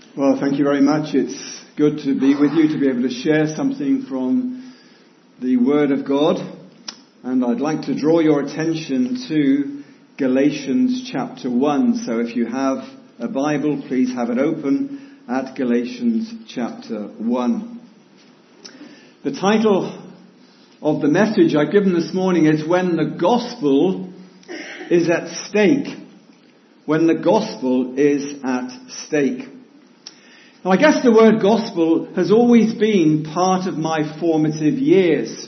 Well, thank you very much. It's good to be with you, to be able to share something from the Word of God. And I'd like to draw your attention to Galatians chapter 1. So if you have a Bible, please have it open at Galatians chapter 1. The title of the message I've given this morning is When the Gospel is at Stake. When the Gospel is at stake. Now, I guess the word gospel has always been part of my formative years.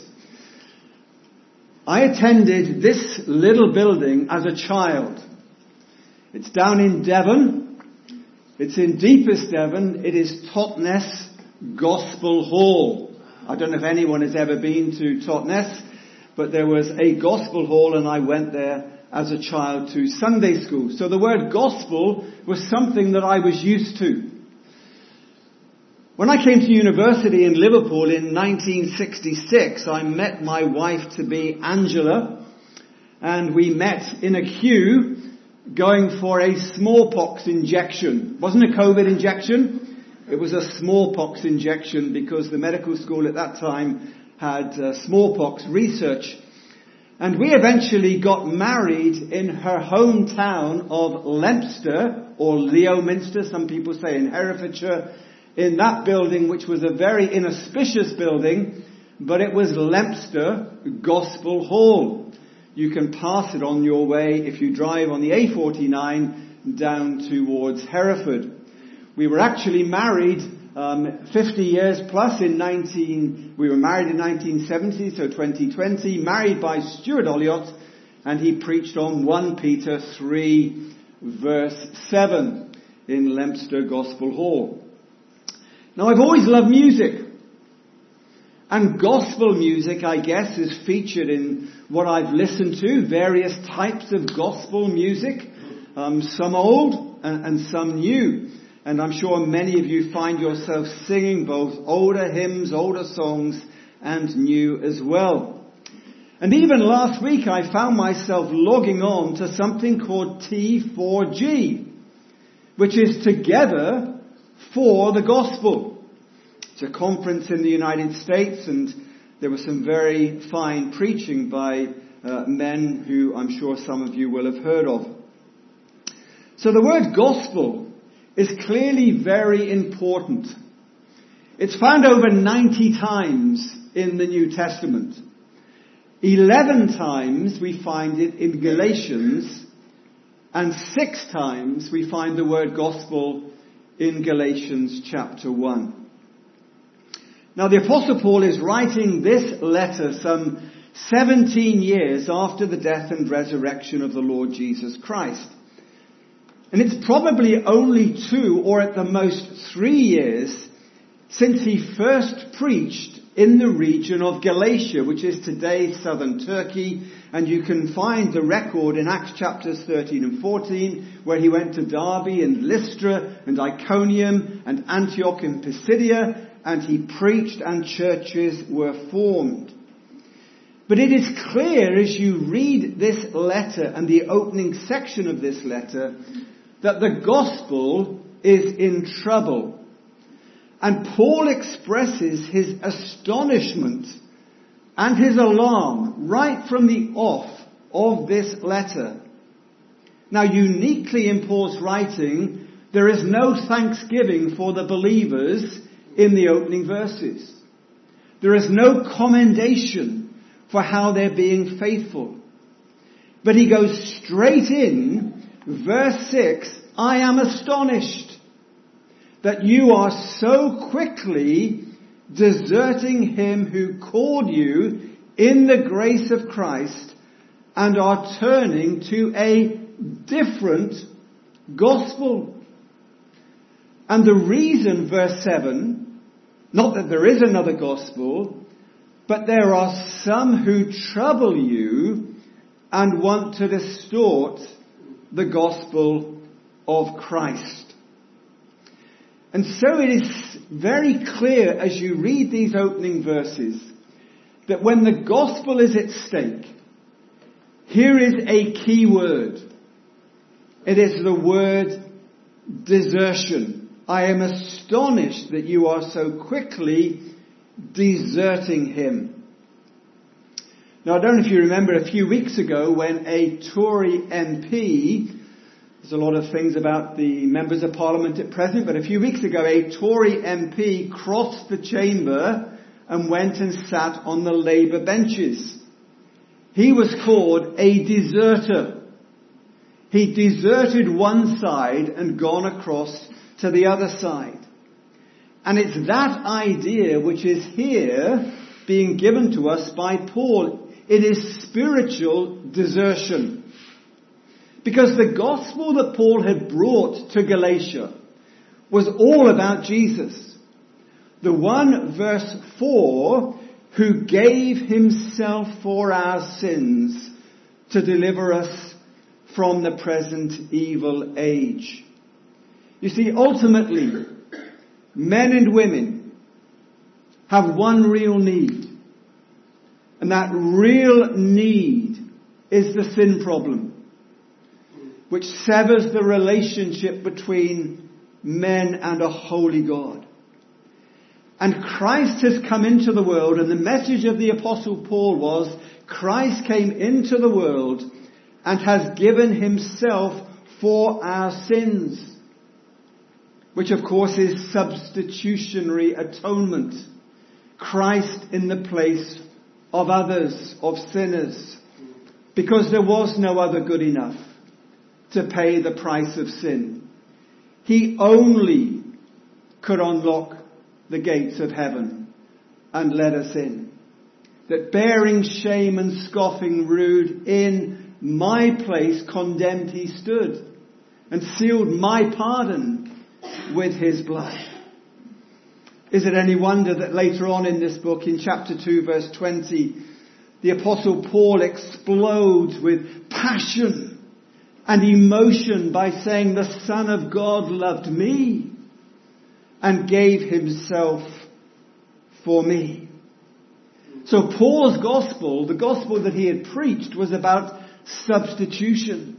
I attended this little building as a child. It's down in Devon. It's in deepest Devon. It is Totnes Gospel Hall. I don't know if anyone has ever been to Totnes, but there was a gospel hall and I went there as a child to Sunday school. So the word gospel was something that I was used to. When I came to university in Liverpool in 1966, I met my wife-to-be Angela, and we met in a queue going for a smallpox injection. It wasn't a COVID injection, it was a smallpox injection because the medical school at that time had smallpox research. And we eventually got married in her hometown of Leominster, or Leominster, some people say, in Herefordshire, in that building, which was a very inauspicious building, but it was Leominster Gospel Hall. You can pass it on your way if you drive on the A49 down towards Hereford. We were actually married 50 years plus we were married in 1970, so 2020, married by Stuart Olliott, and he preached on 1 Peter 3 verse 7 in Leominster Gospel Hall. Now, I've always loved music. And gospel music, I guess, is featured in what I've listened to, various types of gospel music, some old and some new. And I'm sure many of you find yourself singing both older hymns, older songs, and new as well. And even last week I found myself logging on to something called T4G, which is Together for the Gospel. It's a conference in the United States, and there was some very fine preaching by men who I'm sure some of you will have heard of. So the word gospel is clearly very important. It's found over 90 times in the New Testament. 11 times we find it in Galatians, and 6 times we find the word gospel in Galatians chapter 1. Now the Apostle Paul is writing this letter some 17 years after the death and resurrection of the Lord Jesus Christ. And it's probably only 2 or at the most 3 years since he first preached in the region of Galatia, which is today southern Turkey. And you can find the record in Acts chapters 13 and 14, where he went to Derbe and Lystra and Iconium and Antioch in Pisidia, and he preached and churches were formed. But it is clear as you read this letter and the opening section of this letter that the gospel is in trouble. And Paul expresses his astonishment and his alarm right from the off of this letter. Now, uniquely in Paul's writing, there is no thanksgiving for the believers in the opening verses. There is no commendation for how they're being faithful. But he goes straight in, verse 6, I am astonished that you are so quickly deserting him who called you in the grace of Christ and are turning to a different gospel. And the reason, verse 7, not that there is another gospel, but there are some who trouble you and want to distort the gospel of Christ. And so it is very clear as you read these opening verses that when the gospel is at stake, here is a key word. It is the word desertion. I am astonished that you are so quickly deserting him. Now, I don't know if you remember a few weeks ago when a Tory MP, there's a lot of things about the members of Parliament at present, but a few weeks ago a Tory MP crossed the chamber and went and sat on the Labour benches. He was called a deserter. He deserted one side and gone across to the other side. And it's that idea which is here being given to us by Paul. It is spiritual desertion. Because the gospel that Paul had brought to Galatia was all about Jesus. The one, verse 4, who gave himself for our sins to deliver us from the present evil age. You see, ultimately, men and women have one real need. And that real need is the sin problem, which severs the relationship between men and a holy God. And Christ has come into the world, and the message of the Apostle Paul was, Christ came into the world and has given himself for our sins. Which of course is substitutionary atonement. Christ in the place of others, of sinners. Because there was no other good enough to pay the price of sin. He only could unlock the gates of heaven and let us in. That bearing shame and scoffing rude, in my place condemned he stood, and sealed my pardon with his blood. Is it any wonder that later on in this book, in chapter 2, verse 20, the Apostle Paul explodes with passion and emotion by saying, the Son of God loved me and gave himself for me. So Paul's gospel, the gospel that he had preached, was about substitution.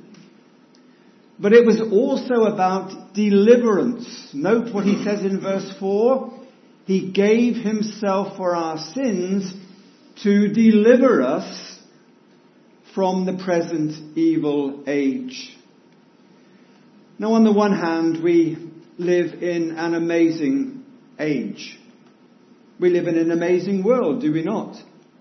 But it was also about deliverance. Note what he says in verse 4. He gave himself for our sins to deliver us from the present evil age. Now, on the one hand, we live in an amazing age. We live in an amazing world, do we not?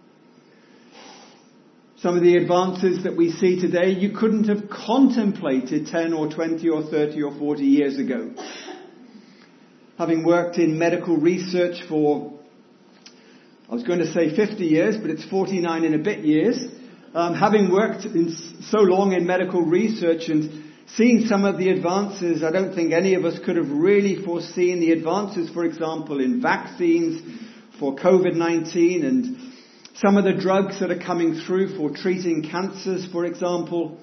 Some of the advances that we see today, you couldn't have contemplated 10 or 20 or 30 or 40 years ago. Having worked in medical research for, I was going to say 50 years, but it's 49 and a bit years. Having worked so long in medical research and seen some of the advances, I don't think any of us could have really foreseen the advances, for example, in vaccines for COVID-19 and some of the drugs that are coming through for treating cancers, for example.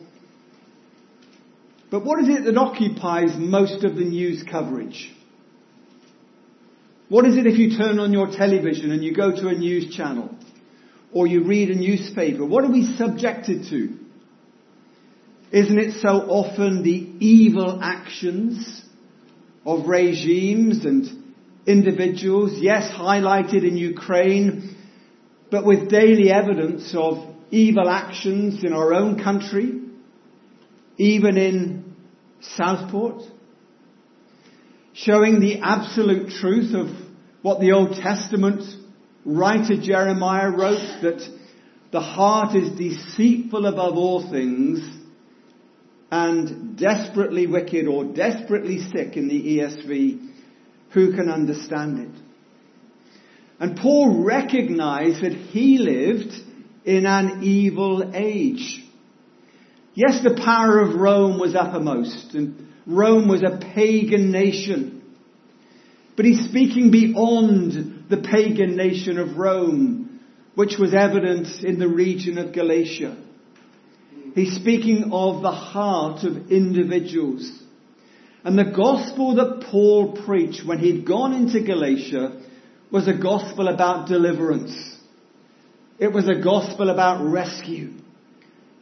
But what is it that occupies most of the news coverage? What is it if you turn on your television and you go to a news channel or you read a newspaper? What are we subjected to? Isn't it so often the evil actions of regimes and individuals, yes, highlighted in Ukraine, but with daily evidence of evil actions in our own country, even in Southport, showing the absolute truth of what the Old Testament writer Jeremiah wrote, that the heart is deceitful above all things and desperately wicked, or desperately sick in the ESV. Who can understand it? And Paul recognized that he lived in an evil age. Yes, the power of Rome was uppermost, and Rome was a pagan nation. But he's speaking beyond the pagan nation of Rome, which was evident in the region of Galatia. He's speaking of the heart of individuals. And the gospel that Paul preached when he'd gone into Galatia was a gospel about deliverance. It was a gospel about rescue.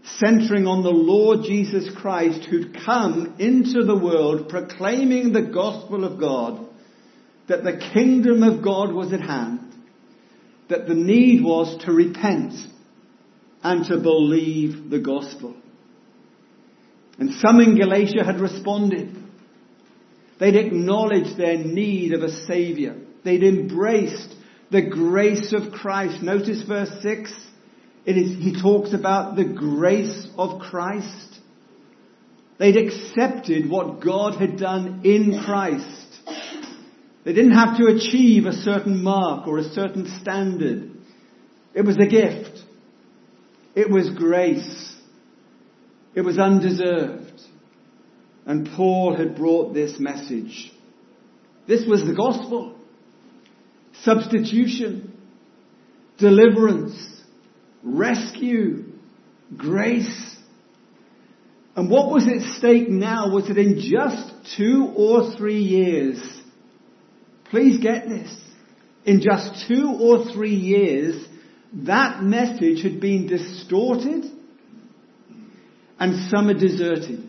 centering on the Lord Jesus Christ, who'd come into the world proclaiming the gospel of God, that the kingdom of God was at hand, that the need was to repent and to believe the gospel. And some in Galatia had responded. They'd acknowledged their need of a Saviour. They'd embraced the grace of Christ. Notice verse 6. He talks about the grace of Christ. They'd accepted what God had done in Christ. They didn't have to achieve a certain mark or a certain standard. It was a gift. It was grace. It was undeserved. And Paul had brought this message. This was the gospel. Substitution, deliverance, rescue, grace. And what was at stake now was that in just 2 or 3 years, please get this, in just 2 or 3 years, that message had been distorted and some had deserted.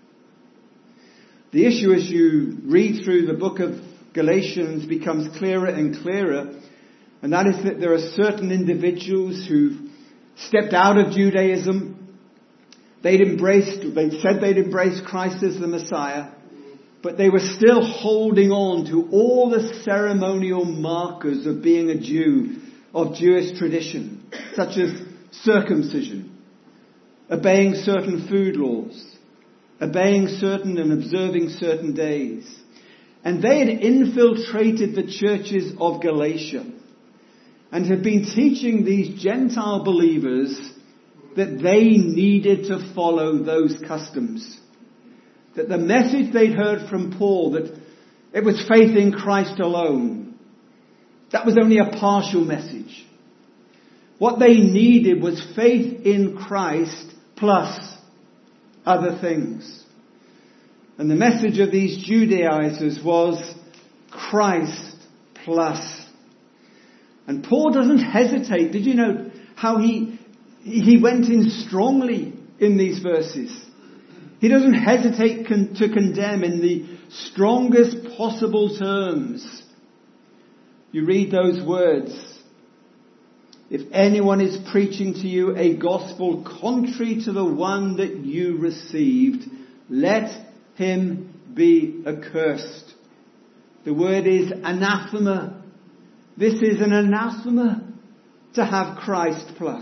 The issue as you read through the book of Galatians becomes clearer and clearer, and that is that there are certain individuals who've stepped out of Judaism. They said they'd embraced Christ as the Messiah, but they were still holding on to all the ceremonial markers of being a Jew, of Jewish tradition, such as circumcision, obeying certain food laws, obeying certain and observing certain days. And they had infiltrated the churches of Galatia and had been teaching these Gentile believers that they needed to follow those customs. That the message they'd heard from Paul, that it was faith in Christ alone, that was only a partial message. What they needed was faith in Christ plus other things. And the message of these Judaizers was Christ plus. And Paul doesn't hesitate. Did you know how he went in strongly in these verses? He doesn't hesitate to condemn in the strongest possible terms. You read those words. If anyone is preaching to you a gospel contrary to the one that you received, let him be accursed. The word is anathema. This is an anathema to have Christ plus.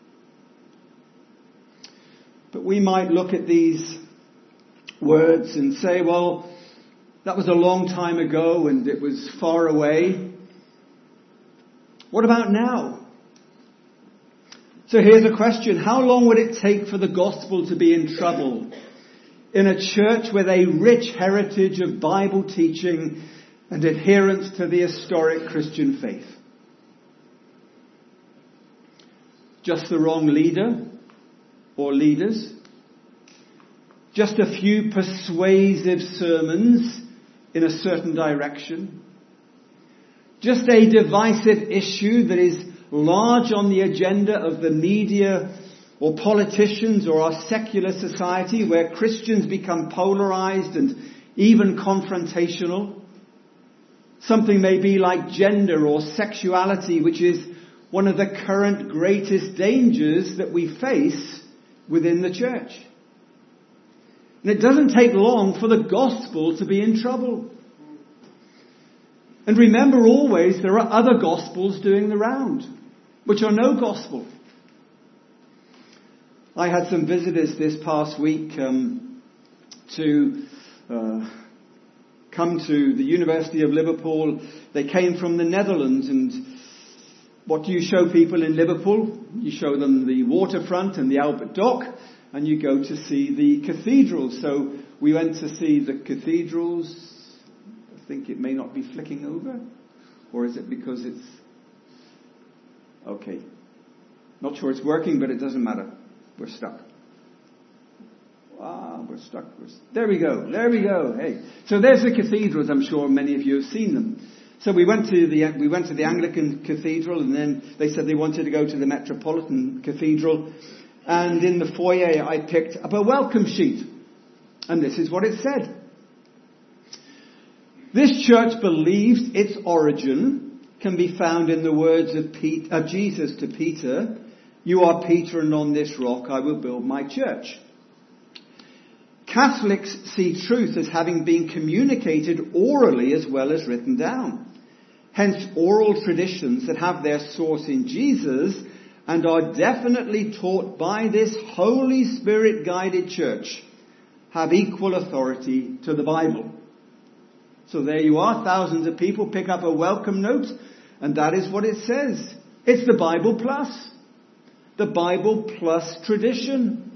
But we might look at these words and say, well, that was a long time ago and it was far away. What about now? So here's a question. How long would it take for the gospel to be in trouble in a church with a rich heritage of Bible teaching and adherence to the historic Christian faith? Just the wrong leader or leaders? Just a few persuasive sermons in a certain direction? Just a divisive issue that is large on the agenda of the media or politicians or our secular society, where Christians become polarized and even confrontational? Something may be like gender or sexuality, which is one of the current greatest dangers that we face within the church. And it doesn't take long for the gospel to be in trouble. And remember always, there are other gospels doing the round, which are no gospel. I had some visitors this past week to come to the University of Liverpool. They came from the Netherlands, and what do you show people in Liverpool? You show them the waterfront and the Albert Dock, and you go to see the cathedrals. So we went to see the cathedrals. I think it may not be flicking over, or is it because it's okay? Not sure it's working, but it doesn't matter. We're stuck. We're stuck. There we go. Hey, so there's the cathedrals. I'm sure many of you have seen them. So we went to the Anglican Cathedral, and then they said they wanted to go to the Metropolitan Cathedral. And in the foyer I picked up a welcome sheet. And this is what it said. This church believes its origin can be found in the words of Jesus to Peter, "You are Peter, and on this rock I will build my church." Catholics see truth as having been communicated orally as well as written down. Hence, oral traditions that have their source in Jesus and are definitely taught by this Holy Spirit-guided church have equal authority to the Bible. So there you are, thousands of people pick up a welcome note, and that is what it says. It's the Bible plus. The Bible plus tradition.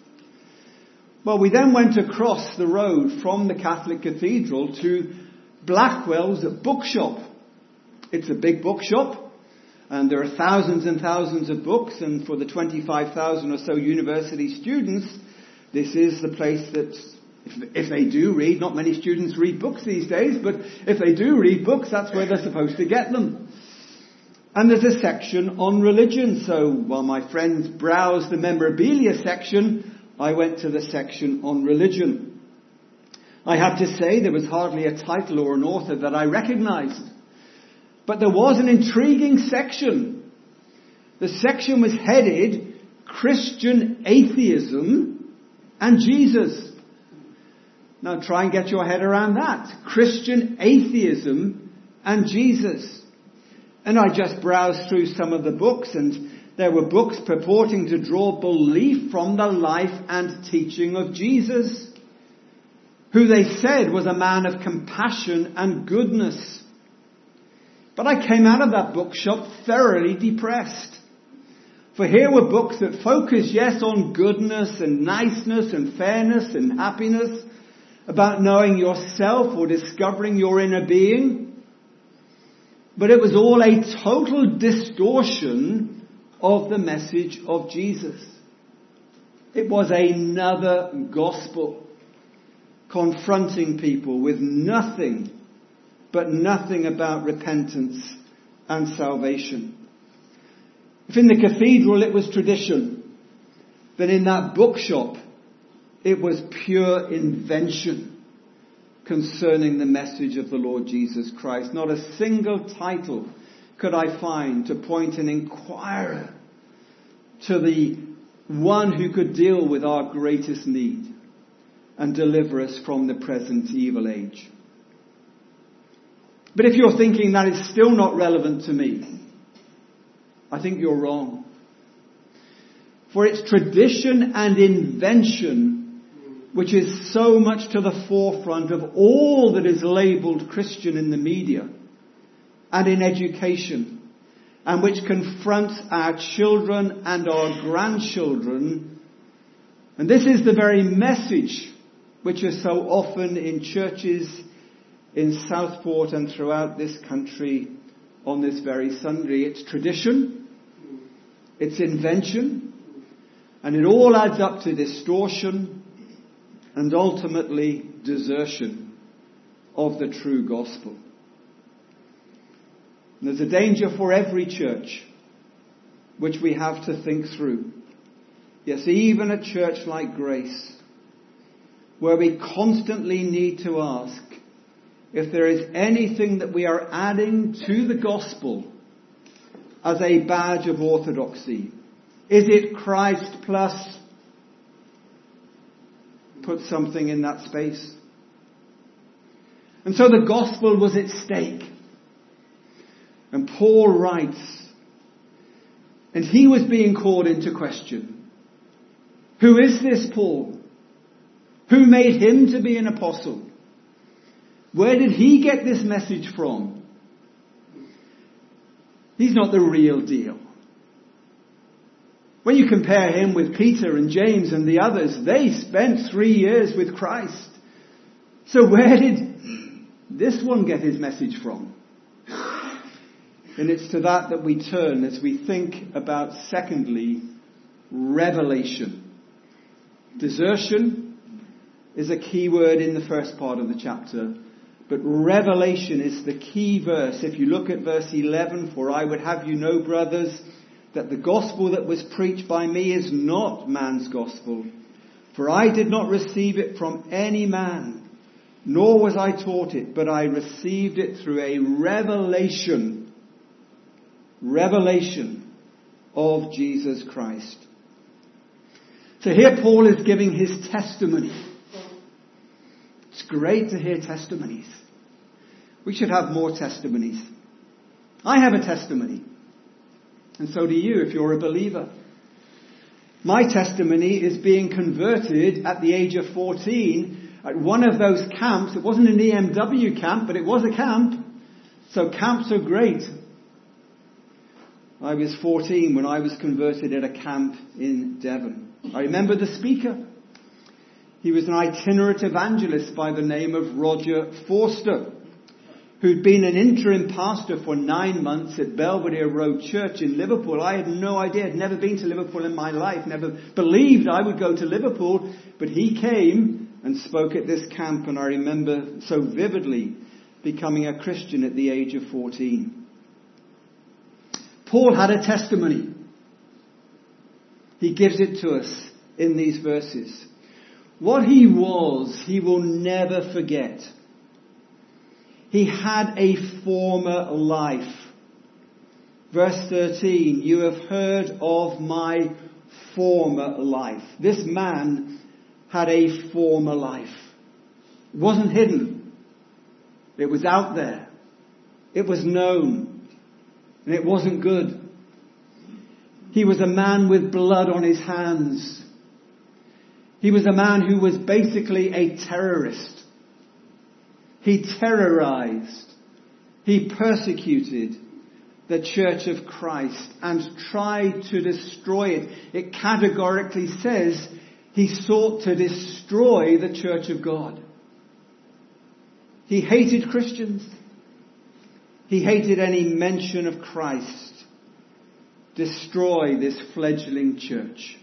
Well, we then went across the road from the Catholic Cathedral to Blackwell's bookshop. It's a big bookshop, and there are thousands and thousands of books, and for the 25,000 or so university students, this is the place that, if they do read, not many students read books these days, but if they do read books, that's where they're supposed to get them. And there's a section on religion, so while my friends browsed the memorabilia section, I went to the section on religion. I have to say there was hardly a title or an author that I recognized. But there was an intriguing section. The section was headed Christian Atheism and Jesus. Now try and get your head around that. Christian Atheism and Jesus. And I just browsed through some of the books, and there were books purporting to draw belief from the life and teaching of Jesus, who they said was a man of compassion and goodness. But I came out of that bookshop thoroughly depressed. For here were books that focus, yes, on goodness and niceness and fairness and happiness, about knowing yourself or discovering your inner being. But it was all a total distortion of the message of Jesus. It was another gospel, confronting people with nothing about repentance and salvation. If in the cathedral it was tradition, then in that bookshop it was pure invention concerning the message of the Lord Jesus Christ. Not a single title could I find to point an inquirer to the one who could deal with our greatest need and deliver us from the present evil age. But if you're thinking that is still not relevant to me, I think you're wrong. For it's tradition and invention which is so much to the forefront of all that is labelled Christian in the media and in education, and which confronts our children and our grandchildren. And this is the very message which is so often in churches in Southport and throughout this country on this very Sunday. It's tradition, it's invention, and it all adds up to distortion and ultimately desertion of the true gospel. And there's a danger for every church which we have to think through. Yes, even a church like Grace, where we constantly need to ask if there is anything that we are adding to the gospel as a badge of orthodoxy. Is it Christ plus? Put something in that space. And so the gospel was at stake. And Paul writes, and he was being called into question. Who is this Paul? Who made him to be an apostle? Where did he get this message from? He's not the real deal. When you compare him with Peter and James and the others, they spent 3 years with Christ. So where did this one get his message from? And it's to that we turn as we think about, secondly, revelation. Desertion is a key word in the first part of the chapter. But revelation is the key verse. If you look at verse 11, for I would have you know, brothers, that the gospel that was preached by me is not man's gospel. For I did not receive it from any man, nor was I taught it, but I received it through a revelation of Jesus Christ. So here Paul is giving his testimony. It's great to hear testimonies. We should have more testimonies. I have a testimony. And so do you if you're a believer. My testimony is being converted at the age of 14 at one of those camps. It wasn't an EMW camp, but it was a camp. So camps are great. I was 14 when I was converted at a camp in Devon. I remember the speaker. He was an itinerant evangelist by the name of Roger Forster, who'd been an interim pastor for 9 months at Belvedere Road Church in Liverpool. I had no idea. I'd never been to Liverpool in my life. Never believed I would go to Liverpool. But he came and spoke at this camp. And I remember so vividly becoming a Christian at the age of 14. Paul had a testimony. He gives it to us in these verses. What he was, he will never forget. He had a former life. Verse 13, you have heard of my former life. This man had a former life. It wasn't hidden. It was out there. It was known. And it wasn't good. He was a man with blood on his hands. He was a man who was basically a terrorist. He terrorized, he persecuted the Church of Christ and tried to destroy it. It categorically says he sought to destroy the Church of God. He hated Christians. He hated any mention of Christ. Destroy this fledgling church.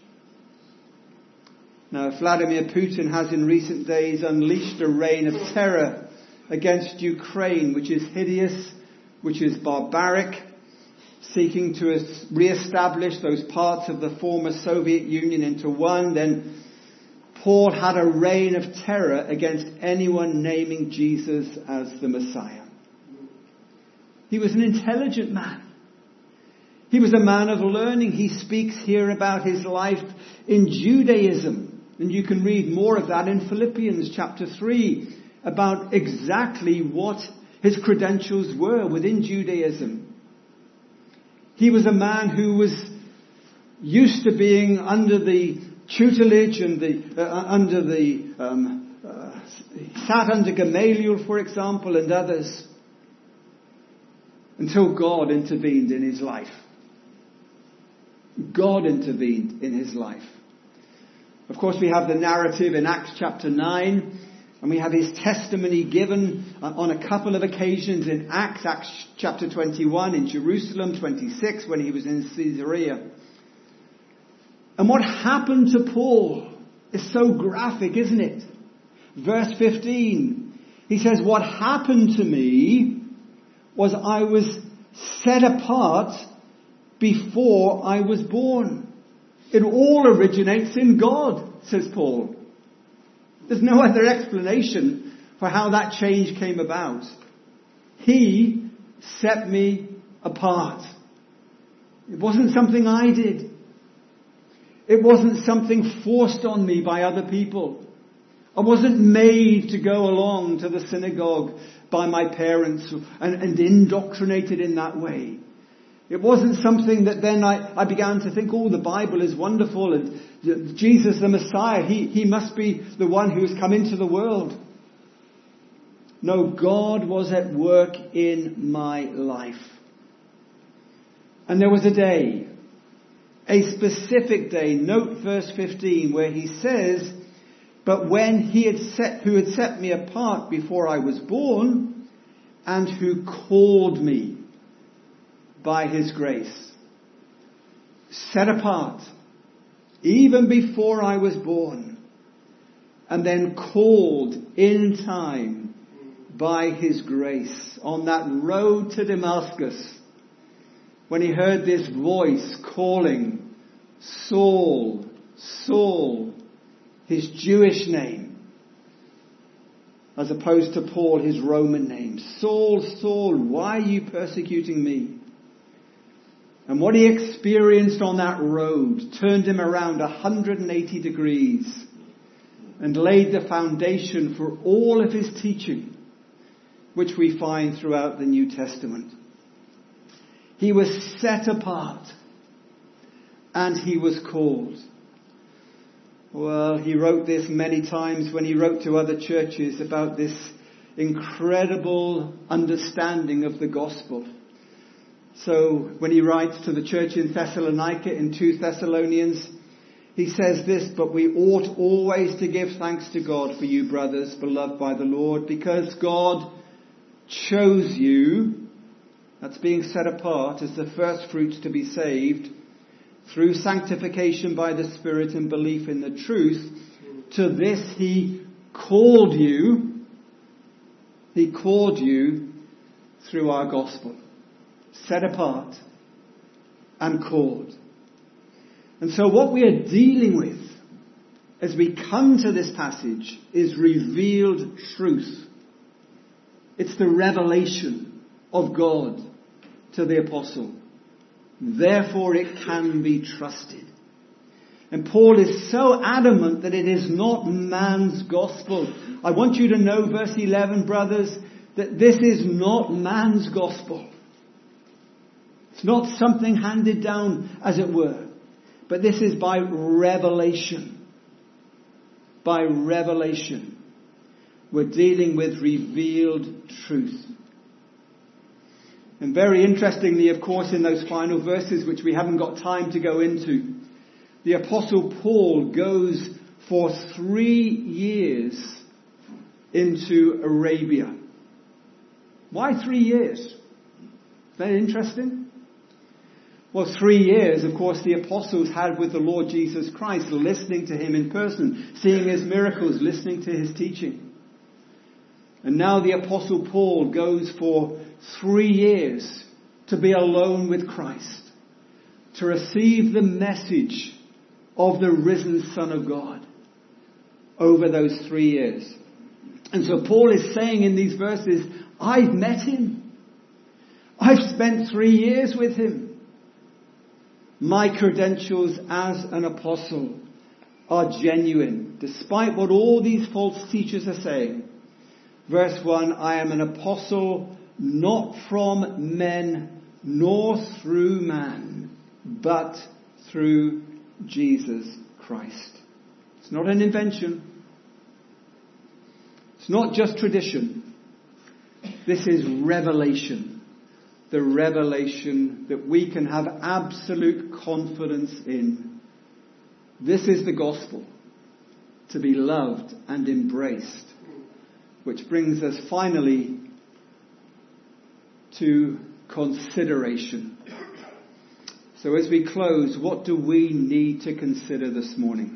Now, Vladimir Putin has in recent days unleashed a reign of terror against Ukraine, which is hideous, which is barbaric, seeking to re-establish those parts of the former Soviet Union into one. Then Paul had a reign of terror against anyone naming Jesus as the Messiah. He was an intelligent man. He was a man of learning. He speaks here about his life in Judaism. And you can read more of that in Philippians chapter 3. About exactly what his credentials were within Judaism. He was a man who was used to being under the tutelage and sat under Gamaliel, for example, and others, until God intervened in his life. God intervened in his life. Of course, we have the narrative in Acts chapter 9. And we have his testimony given on a couple of occasions in Acts chapter 21, in Jerusalem, 26, when he was in Caesarea. And what happened to Paul is so graphic, isn't it? Verse 15, he says, what happened to me was I was set apart before I was born. It all originates in God, says Paul. There's no other explanation for how that change came about. He set me apart. It wasn't something I did. It wasn't something forced on me by other people. I wasn't made to go along to the synagogue by my parents and indoctrinated in that way. It wasn't something that then I began to think, oh, the Bible is wonderful and Jesus the Messiah, he must be the one who has come into the world. No, God was at work in my life. And there was a day, a specific day, note verse 15, where he says, but when who had set me apart before I was born, and who called me by his grace. Set apart, even before I was born, and then called in time by his grace on that road to Damascus, when he heard this voice calling, Saul, Saul, his Jewish name, as opposed to Paul, his Roman name. Saul, Saul, why are you persecuting me? And what he experienced on that road turned him around 180 degrees and laid the foundation for all of his teaching, which we find throughout the New Testament. He was set apart and he was called. Well, he wrote this many times when he wrote to other churches about this incredible understanding of the gospel. So when he writes to the church in Thessalonica in 2 Thessalonians, he says this, but we ought always to give thanks to God for you, brothers, beloved by the Lord, because God chose you, that's being set apart, as the first fruits to be saved, through sanctification by the Spirit and belief in the truth. To this he called you. He called you through our gospel. Set apart and called. And so what we are dealing with as we come to this passage is revealed truth. It's the revelation of God to the apostle. Therefore it can be trusted. And Paul is so adamant that it is not man's gospel. I want you to know, verse 11, brothers, that this is not man's gospel. It's not something handed down, as it were. But this is by revelation. By revelation. We're dealing with revealed truth. And very interestingly, of course, in those final verses, which we haven't got time to go into, the Apostle Paul goes for 3 years into Arabia. Why 3 years? Very interesting. Well, 3 years, of course, the apostles had with the Lord Jesus Christ, listening to him in person, seeing his miracles, listening to his teaching. And now the Apostle Paul goes for 3 years to be alone with Christ, to receive the message of the risen Son of God over those 3 years. And so Paul is saying in these verses, I've met him. I've spent 3 years with him. My credentials as an apostle are genuine, despite what all these false teachers are saying. Verse 1, I am an apostle not from men nor through man, but through Jesus Christ. It's not an invention. It's not just tradition. This is revelation. The revelation that we can have absolute confidence in. This is the gospel, to be loved and embraced. Which brings us finally to consideration. So as we close, what do we need to consider this morning?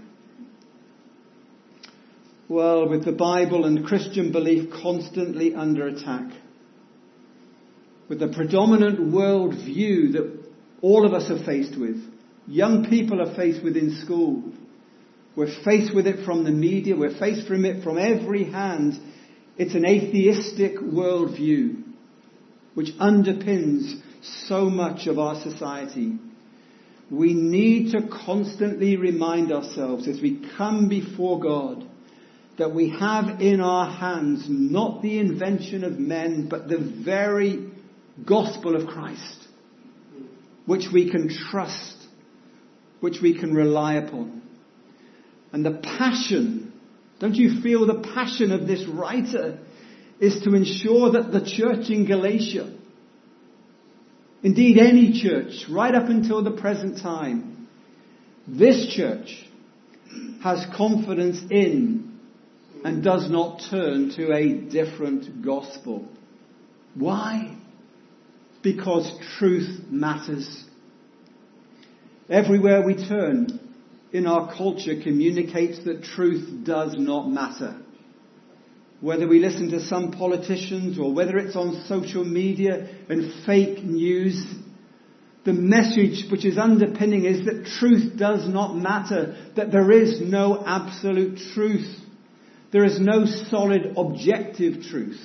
Well, with the Bible and Christian belief constantly under attack, with the predominant world view that all of us are faced with, young people are faced with in school, we're faced with it from the media, we're faced from it from every hand. It's an atheistic worldview which underpins so much of our society. We need to constantly remind ourselves as we come before God that we have in our hands not the invention of men, but the very gospel of Christ, which we can trust, which we can rely upon. And the passion, don't you feel the passion of this writer, is to ensure that the church in Galatia, indeed any church, right up until the present time, this church has confidence in and does not turn to a different gospel. Why? Because truth matters. Everywhere we turn in our culture communicates that truth does not matter. Whether we listen to some politicians or whether it's on social media and fake news, The message which is underpinning is that truth does not matter, that there is no absolute truth. There is no solid objective truth.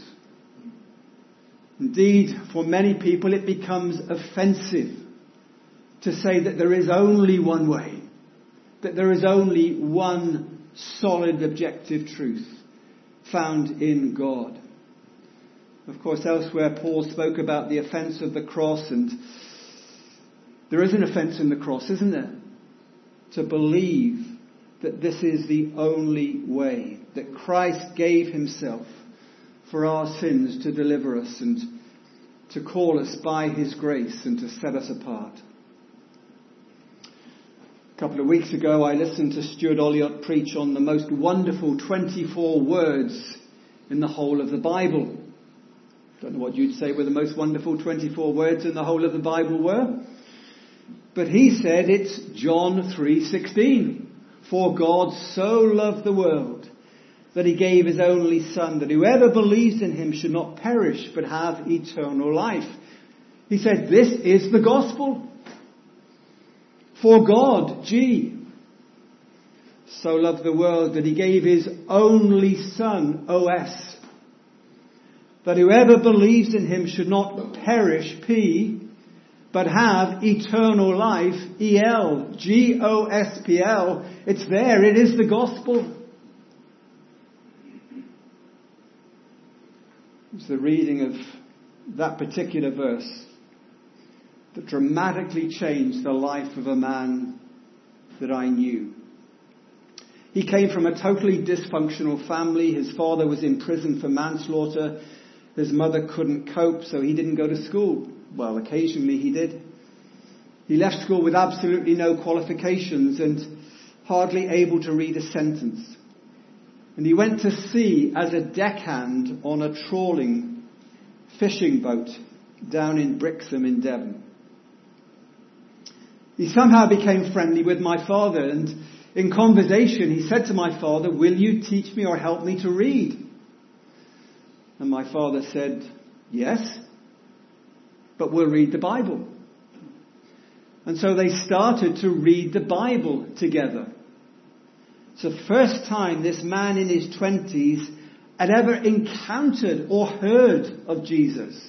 Indeed, for many people it becomes offensive to say that there is only one way, that there is only one solid objective truth found in God. Of course, elsewhere Paul spoke about the offence of the cross, and there is an offence in the cross, isn't there? To believe that this is the only way, that Christ gave himself for our sins to deliver us and to call us by his grace and to set us apart. A couple of weeks ago I listened to Stuart Olliott preach on the most wonderful 24 words in the whole of the Bible. Don't know what you'd say were the most wonderful 24 words in the whole of the Bible were. But he said it's John 3:16. For God so loved the world that he gave his only Son, that whoever believes in him should not perish but have eternal life. He said this is the gospel. For God, G, so loved the world that he gave his only Son, OS, that whoever believes in him should not perish, P, but have eternal life, EL, GOSPL. It's there, it is the gospel. It's the reading of that particular verse that dramatically changed the life of a man that I knew. He came from a totally dysfunctional family. His father was in prison for manslaughter. His mother couldn't cope, so he didn't go to school. Well, occasionally he did. He left school with absolutely no qualifications and hardly able to read a sentence. And he went to sea as a deckhand on a trawling fishing boat down in Brixham in Devon. He somehow became friendly with my father, and in conversation he said to my father, "Will you teach me or help me to read?" And my father said, "Yes, but we'll read the Bible." And so they started to read the Bible together. It's the first time this man in his 20s had ever encountered or heard of Jesus.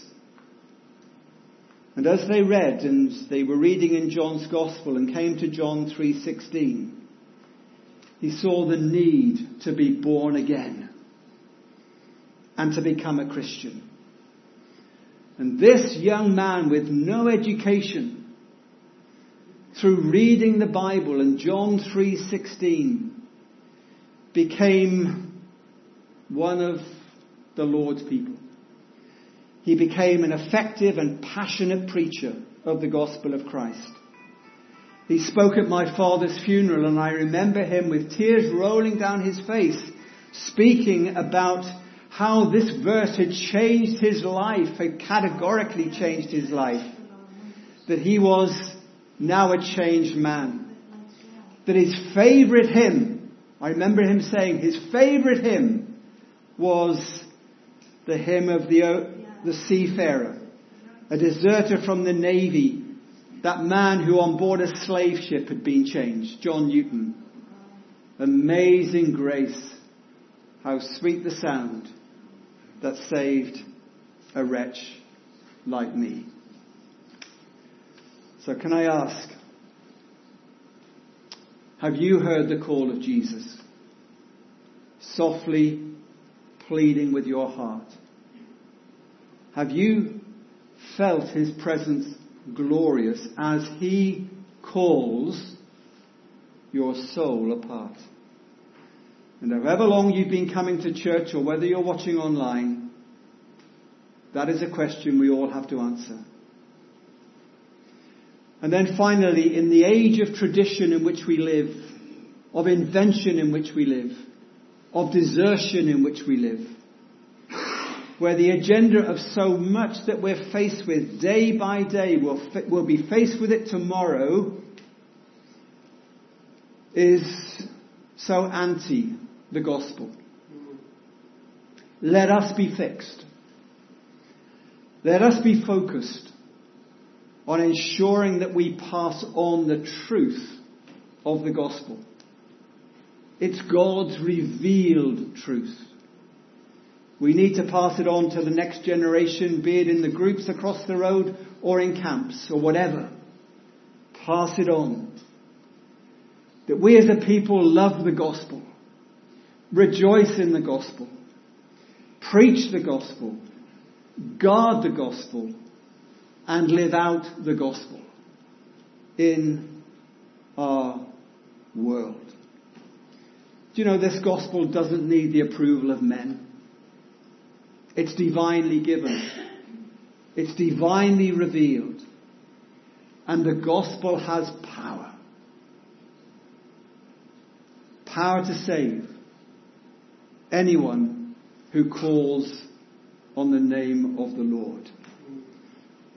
And as they read, and they were reading in John's Gospel and came to John 3:16, he saw the need to be born again and to become a Christian. And this young man with no education, through reading the Bible and John 3:16, became one of the Lord's people. He became an effective and passionate preacher of the gospel of Christ. He spoke at my father's funeral, and I remember him with tears rolling down his face, speaking about how this verse had changed his life, had categorically changed his life. That he was now a changed man. That his favourite hymn, I remember him saying his favourite hymn was the hymn of the seafarer, a deserter from the navy, that man who on board a slave ship had been changed, John Newton. Amazing grace, how sweet the sound that saved a wretch like me. So can I ask, have you heard the call of Jesus? Softly pleading with your heart. Have you felt his presence glorious as he calls your soul apart? And however long you've been coming to church, or whether you're watching online, that is a question we all have to answer. And then finally, in the age of tradition in which we live, of invention in which we live, of desertion in which we live, where the agenda of so much that we're faced with day by day, we'll be faced with it tomorrow, is so anti the gospel. Let us be fixed. Let us be focused on ensuring that we pass on the truth of the gospel. It's God's revealed truth. We need to pass it on to the next generation, be it in the groups across the road or in camps or whatever. Pass it on. That we as a people love the gospel, rejoice in the gospel, preach the gospel, guard the gospel, and live out the gospel in our world. Do you know this gospel doesn't need the approval of men? It's divinely given. It's divinely revealed. And the gospel has power. Power to save anyone who calls on the name of the Lord.